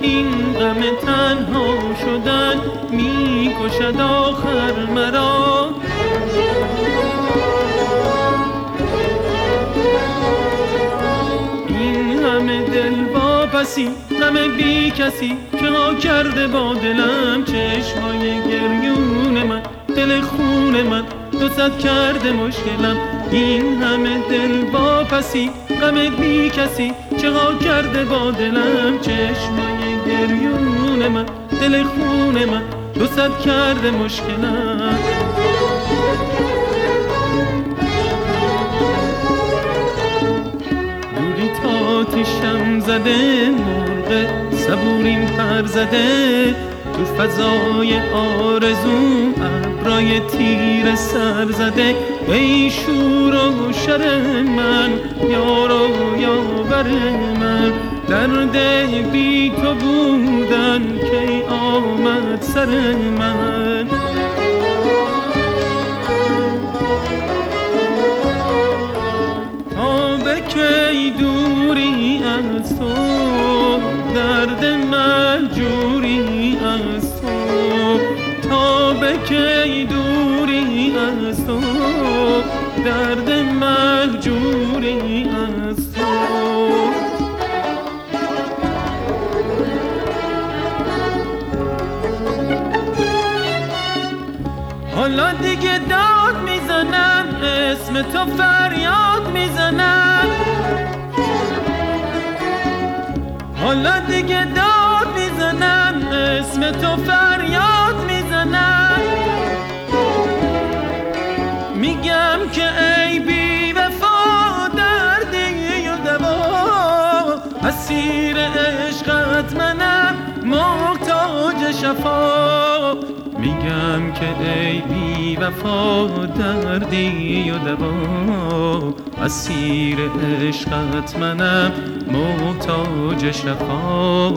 این غم تنها شدن می کشد آخر مرا. این همه دل واپسی، غم بی کسی که ها کرده با دلم. چشمای گریون من، دل خون من، 200 کرده مشکلم. این همه دل واپسی، غم بی کسی چه ها کرده با دلم. چشمای گریون من، دل خون من، 200 کرده مشکلم. دوری تاتیشم زده، مرغ صبوریم پر زده. تو فضای آرزو ابرای تیر سر زده. ای شور و شر من، یار و یاور من، درد بی تو بودن کی آمد سر من. تا به کی دوری از تو، درد مهجوری از تو. تا به کی دوری از تو، درد مهجوری از تو. حالا دیگه داد میزنم، اسم تو فریاد میزنم. حالا دیگه داد میزنم، اسم تو فریاد میزنم. میگم که ای بی وفا، دردی و دوا. اسیر عشقت منم، محتاج شفا. میگم که ای بی وفا، دردی و دوا. اسیر عشقت منم، محتاج شفا.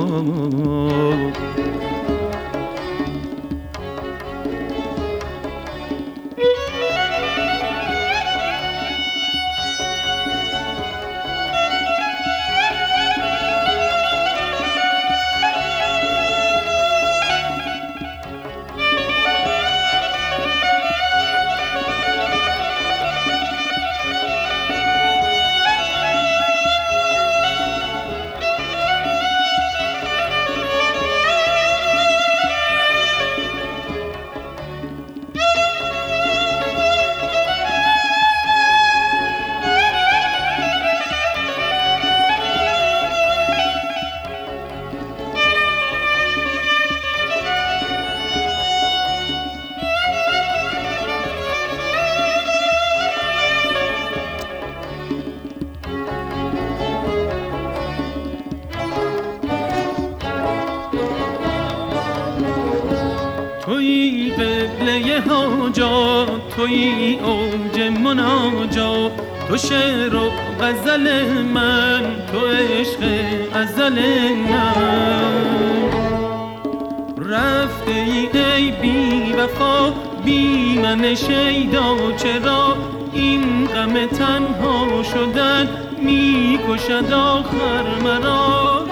تویی قبله حاجات، تویی اوج مناجات. تو شعر و غزل من، تو عشق ازل من. رفته ای بی وفا، بی من شیدا. چرا این غم تنها شدن می کشد آخر مرا.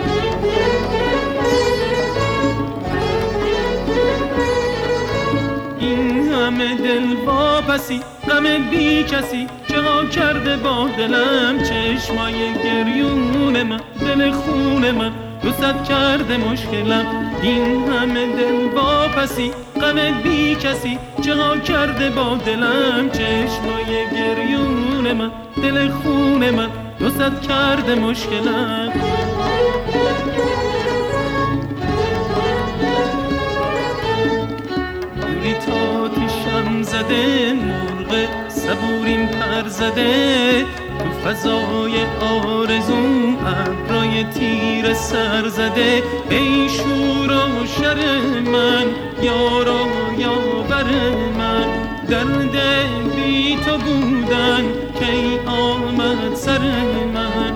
این همه دل واپسی، غم بی کسی چه ها کرده با دلم. چشمای گریون من، دل خون من، 200 کرده مشکلم. این همه دل واپسی، غم بی کسی چه ها کرده با دلم. چشمای گریون من، دل خون من، 200 کرده مشکلم. دوری تاتیشم زده، مرغ صبوریم پر زده. تو فضای آرزو ابرای تیر سر زده. ای شور و شر من، یار و یاور من، درد بی تو بودن کی آمد سر من.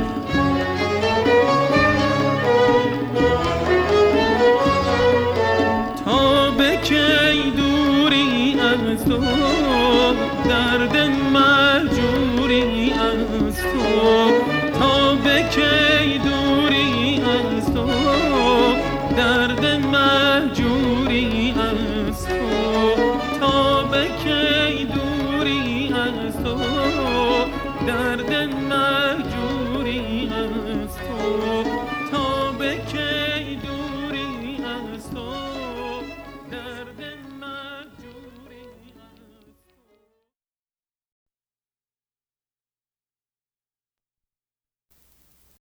تا به کی دوری از تو، درد مهجوری از تو. تا به کی دوری از تو، درد مهجوری از تو، تا به کی دوری از تو، درد مهجوری